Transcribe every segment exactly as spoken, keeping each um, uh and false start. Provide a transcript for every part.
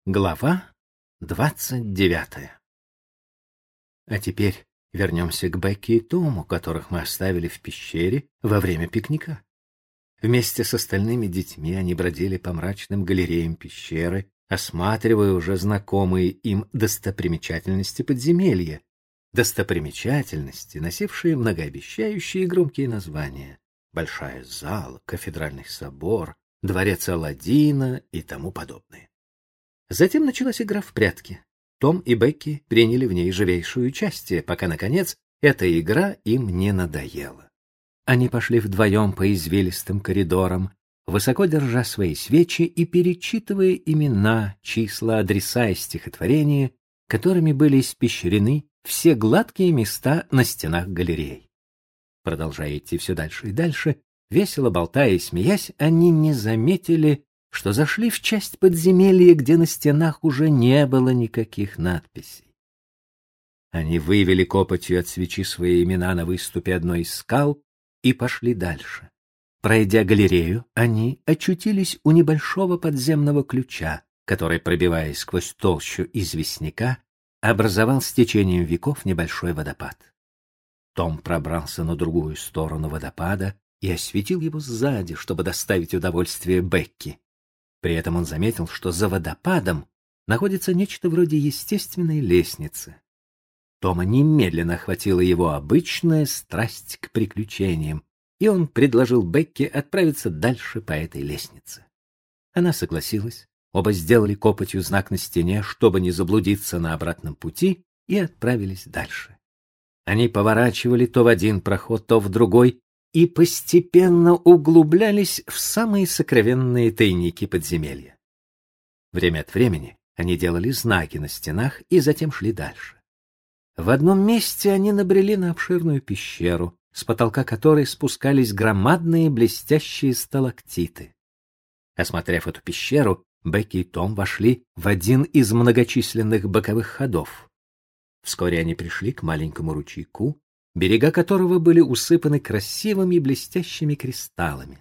Глава двадцать девятая. А теперь вернемся к Бекки и Тому, которых мы оставили в пещере во время пикника. Вместе с остальными детьми они бродили по мрачным галереям пещеры, осматривая уже знакомые им достопримечательности подземелья, достопримечательности, носившие многообещающие и громкие названия: Большая зала, Кафедральный собор, Дворец Аладдина и тому подобное. Затем началась игра в прятки. Том и Бекки приняли в ней живейшее участие, пока, наконец, эта игра им не надоела. Они пошли вдвоем по извилистым коридорам, высоко держа свои свечи и перечитывая имена, числа, адреса и стихотворения, которыми были испещрены все гладкие места на стенах галерей. Продолжая идти все дальше и дальше, весело болтая и смеясь, они не заметили, что зашли в часть подземелья, где на стенах уже не было никаких надписей. Они вывели копотью от свечи свои имена на выступе одной из скал и пошли дальше. Пройдя галерею, они очутились у небольшого подземного ключа, который, пробиваясь сквозь толщу известняка, образовал с течением веков небольшой водопад. Том пробрался на другую сторону водопада и осветил его сзади, чтобы доставить удовольствие Бекки. При этом он заметил, что за водопадом находится нечто вроде естественной лестницы. Тома немедленно охватила его обычная страсть к приключениям, и он предложил Бекке отправиться дальше по этой лестнице. Она согласилась, оба сделали копотью знак на стене, чтобы не заблудиться на обратном пути, и отправились дальше. Они поворачивали то в один проход, то в другой, и постепенно углублялись в самые сокровенные тайники подземелья. Время от времени они делали знаки на стенах и затем шли дальше. В одном месте они набрели на обширную пещеру, с потолка которой спускались громадные блестящие сталактиты. Осмотрев эту пещеру, Бекки и Том вошли в один из многочисленных боковых ходов. Вскоре они пришли к маленькому ручейку, берега которого были усыпаны красивыми блестящими кристаллами.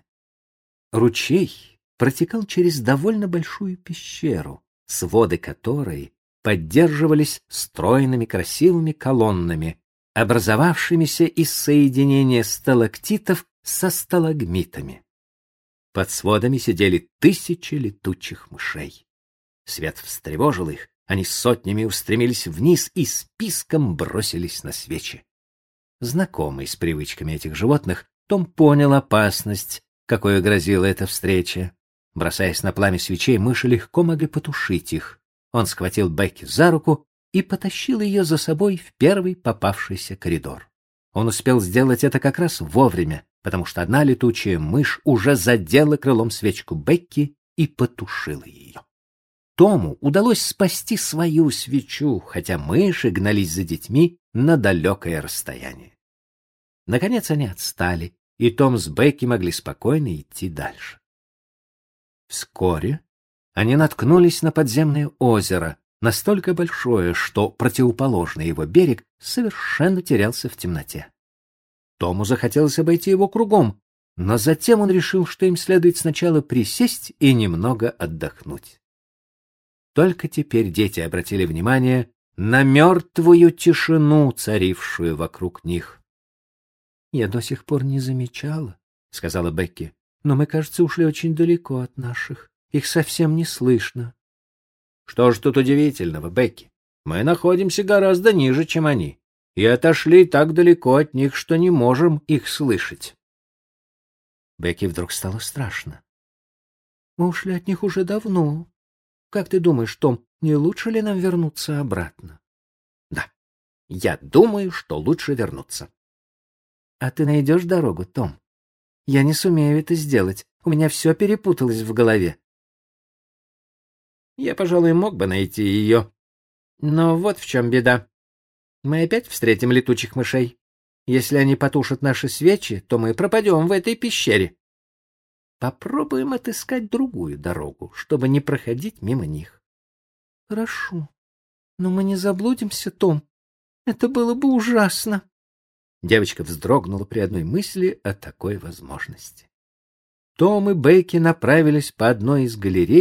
Ручей протекал через довольно большую пещеру, своды которой поддерживались стройными красивыми колоннами, образовавшимися из соединения сталактитов со сталагмитами. Под сводами сидели тысячи летучих мышей. Свет встревожил их, они сотнями устремились вниз и списком бросились на свечи. Знакомый с привычками этих животных, Том понял опасность, какой грозила эта встреча. Бросаясь на пламя свечей, мыши легко могли потушить их. Он схватил Бекки за руку и потащил ее за собой в первый попавшийся коридор. Он успел сделать это как раз вовремя, потому что одна летучая мышь уже задела крылом свечку Бекки и потушила ее. Тому удалось спасти свою свечу, хотя мыши гнались за детьми на далекое расстояние. Наконец они отстали, и Том с Бекки могли спокойно идти дальше. Вскоре они наткнулись на подземное озеро, настолько большое, что противоположный его берег совершенно терялся в темноте. Тому захотелось обойти его кругом, но затем он решил, что им следует сначала присесть и немного отдохнуть. Только теперь дети обратили внимание на мертвую тишину, царившую вокруг них. — Я до сих пор не замечала, — сказала Бекки, — но мы, кажется, ушли очень далеко от наших. Их совсем не слышно. — Что ж тут удивительного, Бекки? Мы находимся гораздо ниже, чем они, и отошли так далеко от них, что не можем их слышать. Бекки вдруг стало страшно. — Мы ушли от них уже давно. Как ты думаешь, Том, не лучше ли нам вернуться обратно? — Да, я думаю, что лучше вернуться. — А ты найдешь дорогу, Том? Я не сумею это сделать. У меня все перепуталось в голове. Я, пожалуй, мог бы найти ее. Но вот в чем беда. Мы опять встретим летучих мышей. Если они потушат наши свечи, то мы пропадем в этой пещере. Попробуем отыскать другую дорогу, чтобы не проходить мимо них. — Хорошо. Но мы не заблудимся, Том. Это было бы ужасно. Девочка вздрогнула при одной мысли о такой возможности. Том и Бекки направились по одной из галерей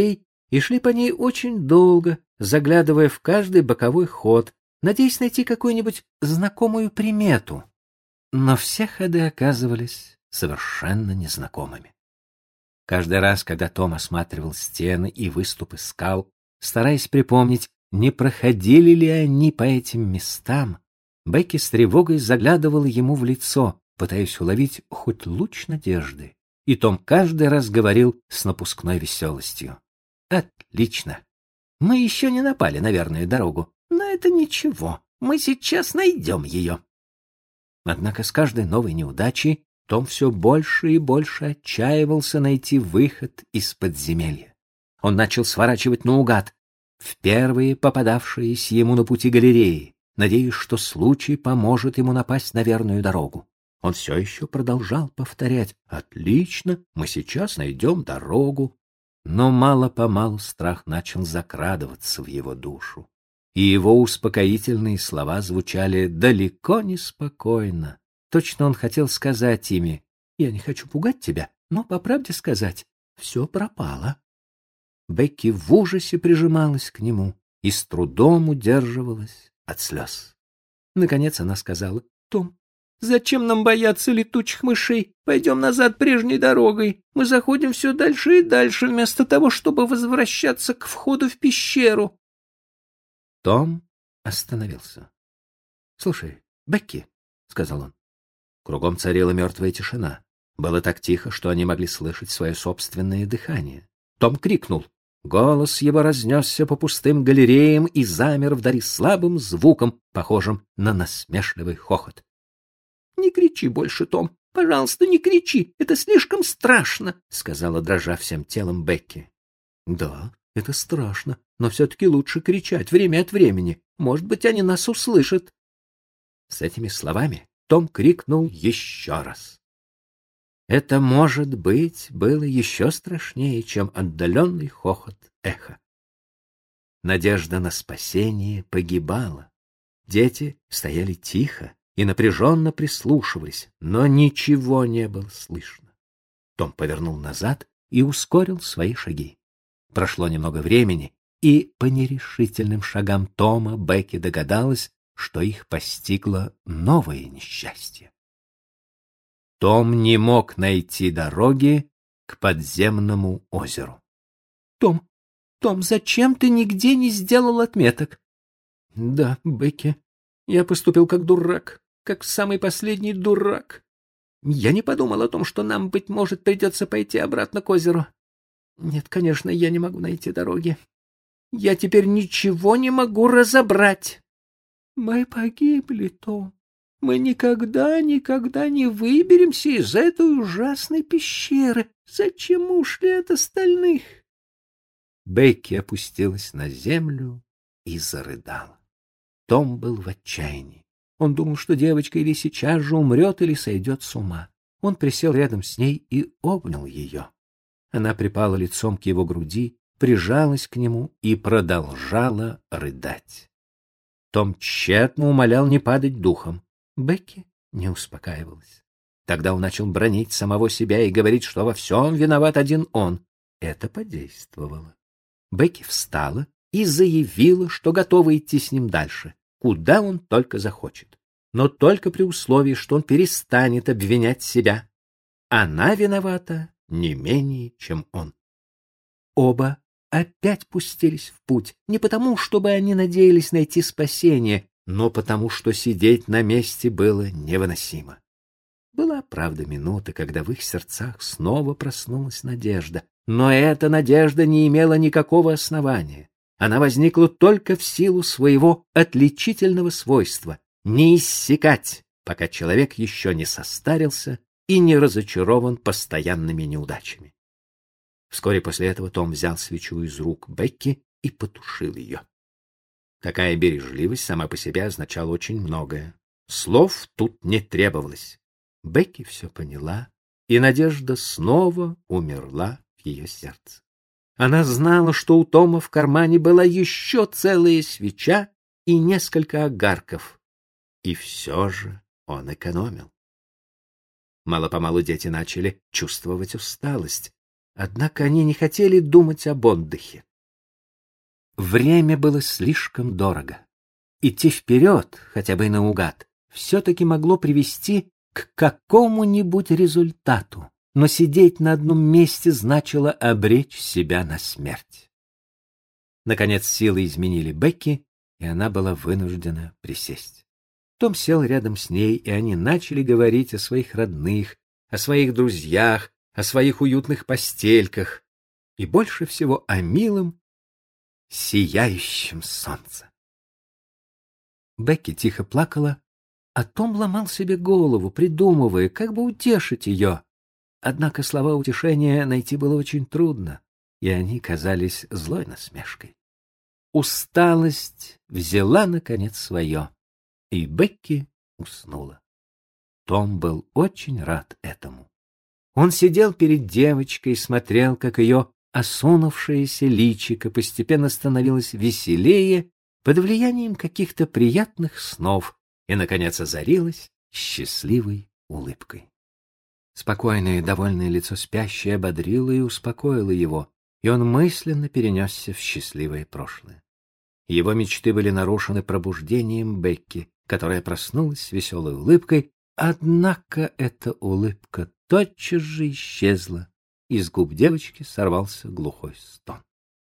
и шли по ней очень долго, заглядывая в каждый боковой ход, надеясь найти какую-нибудь знакомую примету. Но все ходы оказывались совершенно незнакомыми. Каждый раз, когда Том осматривал стены и выступы скал, стараясь припомнить, не проходили ли они по этим местам, Бекки с тревогой заглядывала ему в лицо, пытаясь уловить хоть луч надежды. И Том каждый раз говорил с напускной веселостью: «Отлично! Мы еще не напали на верную дорогу, но это ничего, мы сейчас найдем ее». Однако с каждой новой неудачей Том все больше и больше отчаивался найти выход из подземелья. Он начал сворачивать наугад в первые попадавшиеся ему на пути галереи, надеясь, что случай поможет ему напасть на верную дорогу. Он все еще продолжал повторять: «Отлично, мы сейчас найдем дорогу». Но мало-помалу страх начал закрадываться в его душу, и его успокоительные слова звучали далеко не спокойно. Точно он хотел сказать ими: «Я не хочу пугать тебя, но, по правде сказать, все пропало». Бекки в ужасе прижималась к нему и с трудом удерживалась от слез. Наконец она сказала: «Том, зачем нам бояться летучих мышей? Пойдем назад прежней дорогой. Мы заходим все дальше и дальше, вместо того, чтобы возвращаться к входу в пещеру». Том остановился. «Слушай, Бекки», — сказал он. Кругом царила мертвая тишина. Было так тихо, что они могли слышать свое собственное дыхание. Том крикнул. Голос его разнесся по пустым галереям и замер вдали слабым звуком, похожим на насмешливый хохот. — Не кричи больше, Том. Пожалуйста, не кричи. Это слишком страшно, — сказала, дрожа всем телом, Бекки. — Да, это страшно, но все-таки лучше кричать время от времени. Может быть, они нас услышат. С этими словами Том крикнул еще раз. Это, может быть, было еще страшнее, чем отдаленный хохот эха. Надежда на спасение погибала. Дети стояли тихо и напряженно прислушивались, но ничего не было слышно. Том повернул назад и ускорил свои шаги. Прошло немного времени, и по нерешительным шагам Тома Бекки догадалась, что их постигло новое несчастье. Том не мог найти дороги к подземному озеру. — Том, Том, зачем ты нигде не сделал отметок? — Да, Бекки, я поступил как дурак, как самый последний дурак. Я не подумал о том, что нам, быть может, придется пойти обратно к озеру. Нет, конечно, я не могу найти дороги. Я теперь ничего не могу разобрать. — Мы погибли, Том. Мы никогда, никогда не выберемся из этой ужасной пещеры. Зачем ушли от остальных? Бекки опустилась на землю и зарыдала. Том был в отчаянии. Он думал, что девочка или сейчас же умрет, или сойдет с ума. Он присел рядом с ней и обнял ее. Она припала лицом к его груди, прижалась к нему и продолжала рыдать. Том тщетно умолял не падать духом. Бекки не успокаивалась. Тогда он начал бранить самого себя и говорить, что во всем виноват один он. Это подействовало. Бекки встала и заявила, что готова идти с ним дальше, куда он только захочет, но только при условии, что он перестанет обвинять себя. Она виновата не менее, чем он. Оба опять пустились в путь, не потому, чтобы они надеялись найти спасение, но потому, что сидеть на месте было невыносимо. Была, правда, минута, когда в их сердцах снова проснулась надежда, но эта надежда не имела никакого основания. Она возникла только в силу своего отличительного свойства — не иссякать, пока человек еще не состарился и не разочарован постоянными неудачами. Вскоре после этого Том взял свечу из рук Бекки и потушил ее. Такая бережливость сама по себе означала очень многое. Слов тут не требовалось. Бекки все поняла, и надежда снова умерла в ее сердце. Она знала, что у Тома в кармане была еще целая свеча и несколько огарков. И все же он экономил. Мало-помалу дети начали чувствовать усталость, однако они не хотели думать об отдыхе. время было слишком дорого. Идти вперед, хотя бы и наугад, все-таки могло привести к какому-нибудь результату, но сидеть на одном месте значило обречь себя на смерть. Наконец силы изменили Бекки, и она была вынуждена присесть. Том сел рядом с ней, и они начали говорить о своих родных, о своих друзьях, о своих уютных постельках и больше всего о милом, сияющем солнце. Бекки тихо плакала, а Том ломал себе голову, придумывая, как бы утешить ее. Однако слова утешения найти было очень трудно, и они казались злой насмешкой. Усталость взяла, наконец, свое, и Бекки уснула. Том был очень рад этому. Он сидел перед девочкой и смотрел, как ее осунувшееся личико постепенно становилось веселее под влиянием каких-то приятных снов и, наконец, озарилось счастливой улыбкой. Спокойное и довольное лицо спящей ободрило и успокоило его, и он мысленно перенесся в счастливое прошлое. Его мечты были нарушены пробуждением Бекки, которая проснулась с веселой улыбкой, однако эта улыбка тотчас же исчезла, и с губ девочки сорвался глухой стон.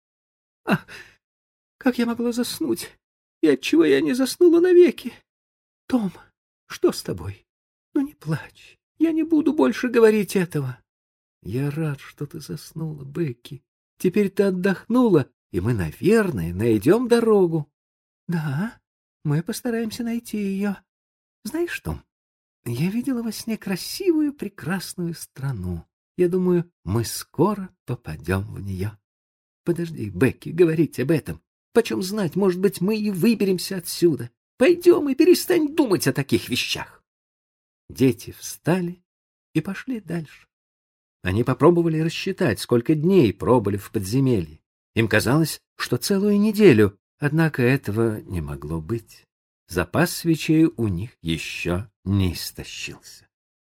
— Ах, как я могла заснуть? И отчего я не заснула навеки? Том, что с тобой? Ну не плачь, я не буду больше говорить этого. Я рад, что ты заснула, Бекки. Теперь ты отдохнула, и мы, наверное, найдем дорогу. Да, мы постараемся найти ее. Знаешь, Том, я видела во сне красивую, прекрасную страну. Я думаю, мы скоро попадем в нее. Подожди, Бекки, говорить об этом. Почем знать, может быть, мы и выберемся отсюда. Пойдем и перестань думать о таких вещах. Дети встали и пошли дальше. Они попробовали рассчитать, сколько дней пробыли в подземелье. Им казалось, что целую неделю, однако этого не могло быть. Запас свечей у них еще не истощился.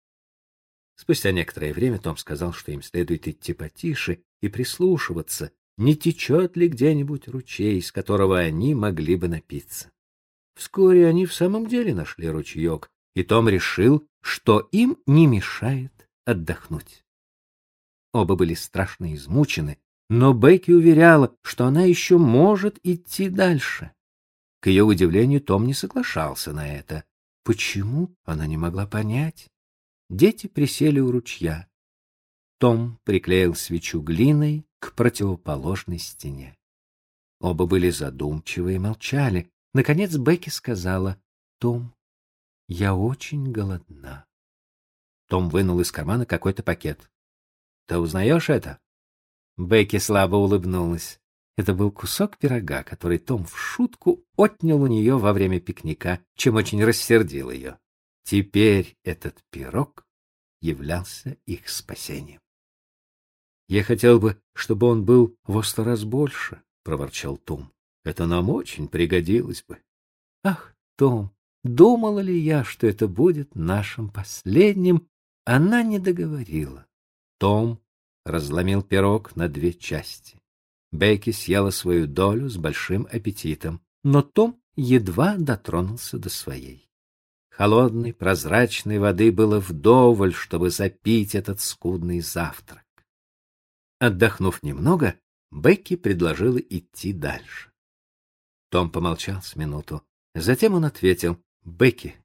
Спустя некоторое время Том сказал, что им следует идти потише и прислушиваться, не течет ли где-нибудь ручей, из которого они могли бы напиться. Вскоре они в самом деле нашли ручеек, и Том решил, что им не мешает отдохнуть. Оба были страшно измучены, но Бекки уверяла, что она еще может идти дальше. К ее удивлению, Том не соглашался на это. Почему, она не могла понять. Дети присели у ручья. Том приклеил свечу глиной к противоположной стене. Оба были задумчивы и молчали. Наконец Бекки сказала: «Том, я очень голодна». Том вынул из кармана какой-то пакет. «Ты узнаешь это?» Бекки слабо улыбнулась. Это был кусок пирога, который Том в шутку отнял у нее во время пикника, чем очень рассердил ее. Теперь этот пирог являлся их спасением. «Я хотел бы, чтобы он был во сто раз больше», — проворчал Том. «Это нам очень пригодилось бы». «Ах, Том, думала ли я, что это будет нашим последним?» Она не договорила. Том разломил пирог на две части. Бекки съела свою долю с большим аппетитом, но Том едва дотронулся до своей. Холодной, прозрачной воды было вдоволь, чтобы запить этот скудный завтрак. Отдохнув немного, Бекки предложила идти дальше. Том помолчал с минуту. Затем он ответил: «Бекки,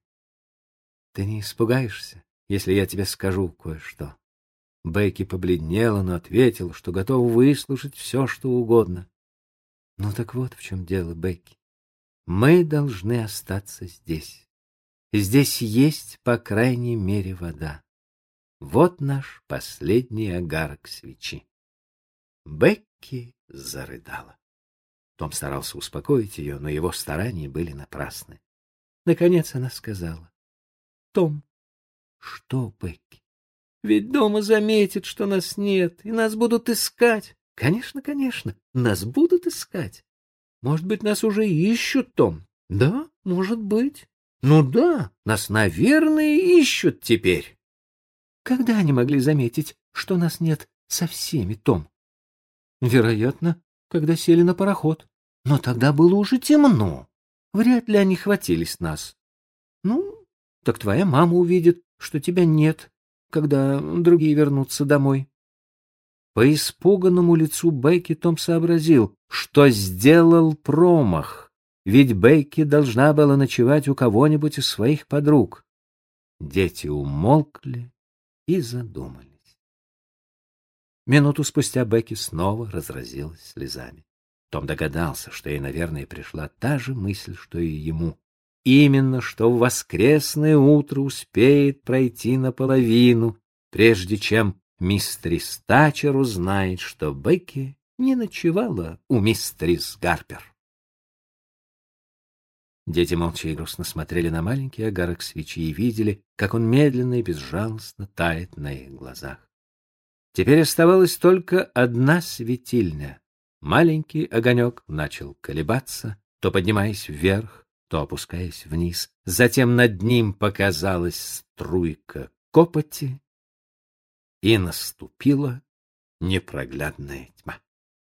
ты не испугаешься, если я тебе скажу кое-что?» Бекки побледнела, но ответила, что готова выслушать все, что угодно. «Ну так вот в чем дело, Бекки. Мы должны остаться здесь. Здесь есть, по крайней мере, вода. Вот наш последний огарок свечи». Бекки зарыдала. Том старался успокоить ее, но его старания были напрасны. Наконец она сказала: «Том». «Что, Бекки? Ведь дома заметят, что нас нет, и нас будут искать». «Конечно, конечно, нас будут искать. Может быть, нас уже ищут, Том?» «Да, может быть. Ну да, нас, наверное, ищут теперь». «Когда они могли заметить, что нас нет со всеми, Том?» «Вероятно, когда сели на пароход. Но тогда было уже темно. Вряд ли они хватились нас. Ну, так твоя мама увидит, что тебя нет, когда другие вернутся домой. По испуганному лицу Бекки Том сообразил, что сделал промах, ведь Бекки должна была ночевать у кого-нибудь из своих подруг. Дети умолкли и задумались. Минуту спустя Бекки снова разразилась слезами. Том догадался, что ей, наверное, пришла та же мысль, что и ему. Именно, что в воскресное утро успеет пройти наполовину, прежде чем мистерис Тачер узнает, что Бекки не ночевала у мистерис Гарпер. Дети молча и грустно смотрели на маленький огарок свечи и видели, как он медленно и безжалостно тает на их глазах. Теперь оставалась только одна светильня. Маленький огонек начал колебаться, то поднимаясь вверх, то опускаясь вниз. Затем над ним показалась струйка копоти, и наступила непроглядная тьма.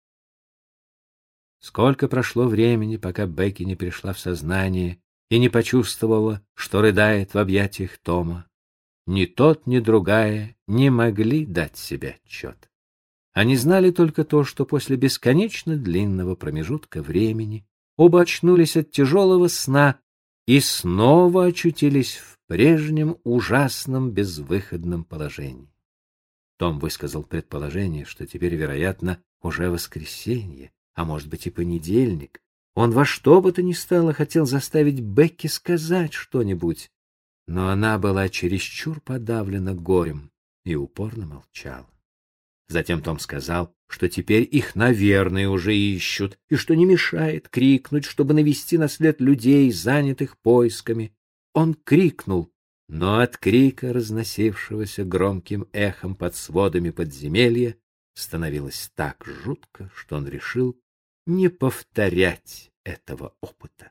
Сколько прошло времени, пока Бекки не пришла в сознание и не почувствовала, что рыдает в объятиях Тома. Ни тот, ни другая не могли дать себе отчет. Они знали только то, что после бесконечно длинного промежутка времени оба очнулись от тяжелого сна и снова очутились в прежнем ужасном безвыходном положении. Том высказал предположение, что теперь, вероятно, уже воскресенье, а может быть и понедельник. Он во что бы то ни стало хотел заставить Бекки сказать что-нибудь, но она была чересчур подавлена горем и упорно молчала. Затем Том сказал, что теперь их, наверное, уже ищут, и что не мешает крикнуть, чтобы навести на след людей, занятых поисками. Он крикнул, но от крика, разносившегося громким эхом под сводами подземелья, становилось так жутко, что он решил не повторять этого опыта.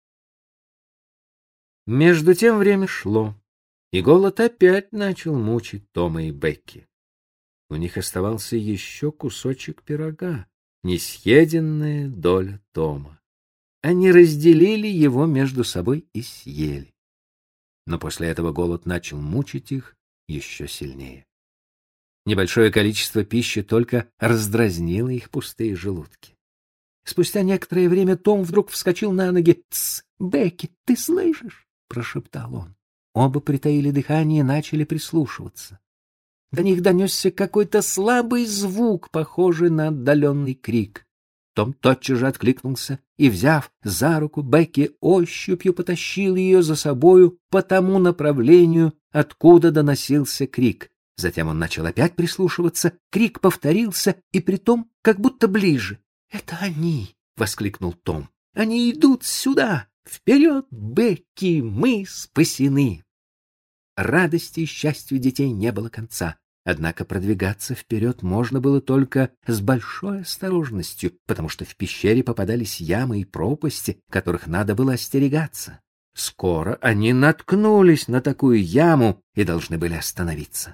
Между тем время шло, и голод опять начал мучить Тома и Бекки. У них оставался еще кусочек пирога, несъеденная доля Тома. Они разделили его между собой и съели. Но после этого голод начал мучить их еще сильнее. Небольшое количество пищи только раздразнило их пустые желудки. Спустя некоторое время Том вдруг вскочил на ноги. «Тсс, Бекки, ты слышишь?» — прошептал он. Оба притаили дыхание и начали прислушиваться. До них донесся какой-то слабый звук, похожий на отдаленный крик. Том тотчас же откликнулся и, взяв за руку, Бекки ощупью потащил ее за собою по тому направлению, откуда доносился крик. Затем он начал опять прислушиваться, крик повторился, и притом как будто ближе. «Это они!» — воскликнул Том. «Они идут сюда! Вперед, Бекки, мы спасены!» Радости и счастью детей не было конца. Однако продвигаться вперед можно было только с большой осторожностью, потому что в пещере попадались ямы и пропасти, которых надо было остерегаться. Скоро они наткнулись на такую яму и должны были остановиться.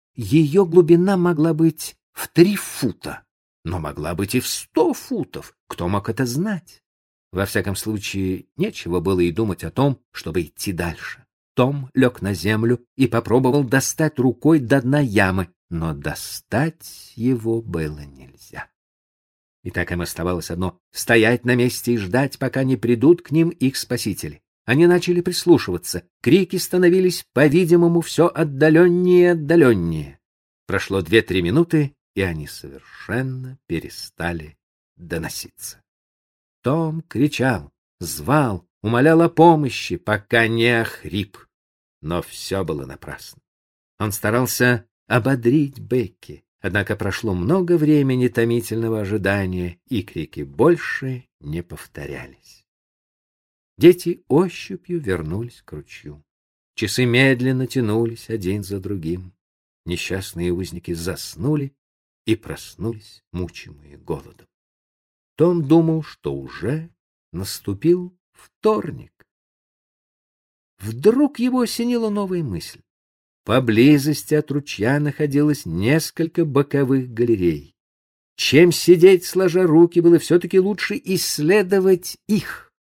Ее глубина могла быть в три фута, но могла быть и в сто футов. Кто мог это знать? Во всяком случае, нечего было и думать о том, чтобы идти дальше. Том лег на землю и попробовал достать рукой до дна ямы, но достать его было нельзя. И так им оставалось одно — стоять на месте и ждать, пока не придут к ним их спасители. Они начали прислушиваться. Крики становились, по-видимому, все отдаленнее и отдаленнее. Прошло две-три минуты, и они совершенно перестали доноситься. Том кричал, звал, умолял о помощи, пока не охрип. Но все было напрасно. Он старался ободрить Бекки, однако прошло много времени томительного ожидания, и крики больше не повторялись. Дети ощупью вернулись к ручью. Часы медленно тянулись один за другим. Несчастные узники заснули и проснулись, мучимые голодом. Том думал, что уже наступил вторник. Вдруг его осенила новая мысль. Поблизости от ручья находилось несколько боковых галерей. Чем сидеть сложа руки, было все-таки лучше исследовать их.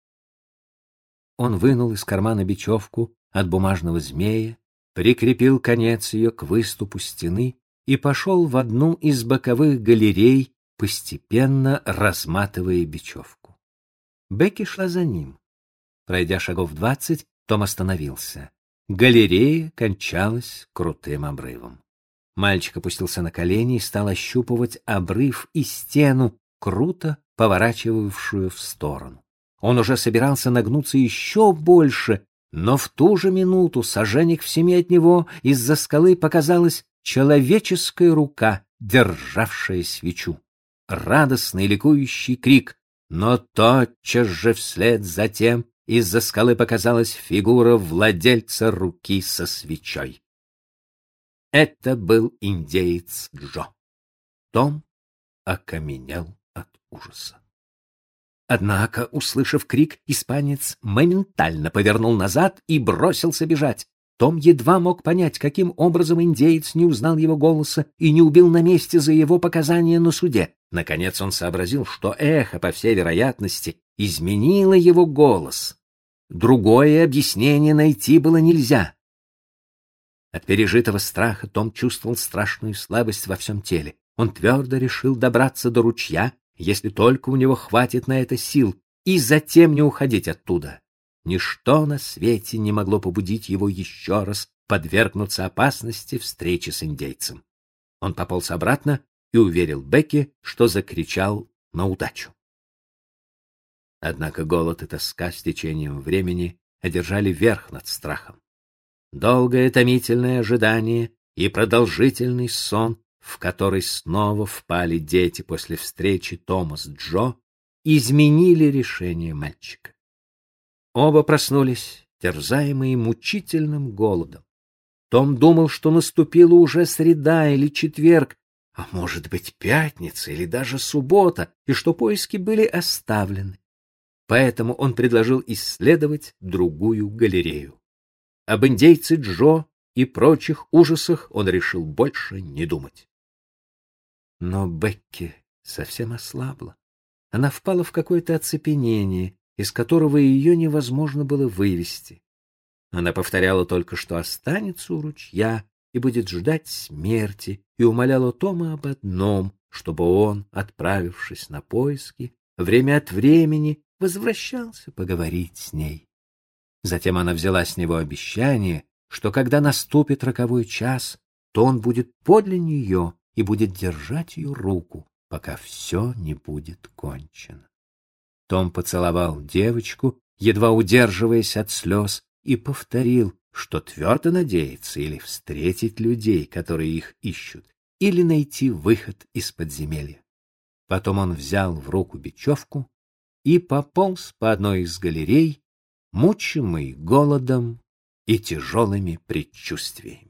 Он вынул из кармана бечевку от бумажного змея, прикрепил конец ее к выступу стены и пошел в одну из боковых галерей, постепенно разматывая бечевку. Бекки шла за ним. Пройдя шагов двадцать, Том остановился. Галерея кончалась крутым обрывом. Мальчик опустился на колени и стал ощупывать обрыв и стену, круто поворачивавшую в сторону. Он уже собирался нагнуться еще больше, но в ту же минуту, саженек в семи от него, из-за скалы показалась человеческая рука, державшая свечу. Радостный ликующий крик, но тотчас же вслед за тем из-за скалы показалась фигура владельца руки со свечой. Это был индеец Джо. Том окаменел от ужаса. Однако, услышав крик, испанец моментально повернул назад и бросился бежать. Том едва мог понять, каким образом индеец не узнал его голоса и не убил на месте за его показания на суде. Наконец он сообразил, что эхо, по всей вероятности, изменило его голос. Другое объяснение найти было нельзя. От пережитого страха Том чувствовал страшную слабость во всем теле. Он твердо решил добраться до ручья, если только у него хватит на это сил, и затем не уходить оттуда. Ничто на свете не могло побудить его еще раз подвергнуться опасности встречи с индейцем. Он пополз обратно и уверил Бекки, что закричал на удачу. Однако голод и тоска с течением времени одержали верх над страхом. Долгое томительное ожидание и продолжительный сон, в который снова впали дети после встречи Тома с Джо, изменили решение мальчика. Оба проснулись, терзаемые мучительным голодом. Том думал, что наступила уже среда или четверг, а может быть пятница или даже суббота, и что поиски были оставлены. Поэтому он предложил исследовать другую галерею. Об индейце Джо и прочих ужасах он решил больше не думать. Но Бекки совсем ослабла. Она впала в какое-то оцепенение, из которого ее невозможно было вывести. Она повторяла только, что останется у ручья и будет ждать смерти, и умоляла Тома об одном, чтобы он, отправившись на поиски, время от времени возвращался поговорить с ней. Затем она взяла с него обещание, что когда наступит роковой час, то он будет подле нее и будет держать ее руку, пока все не будет кончено. Том поцеловал девочку, едва удерживаясь от слез, и повторил, что твердо надеется или встретить людей, которые их ищут, или найти выход из подземелья. Потом он взял в руку бечевку и пополз по одной из галерей, мучимый голодом и тяжелыми предчувствиями.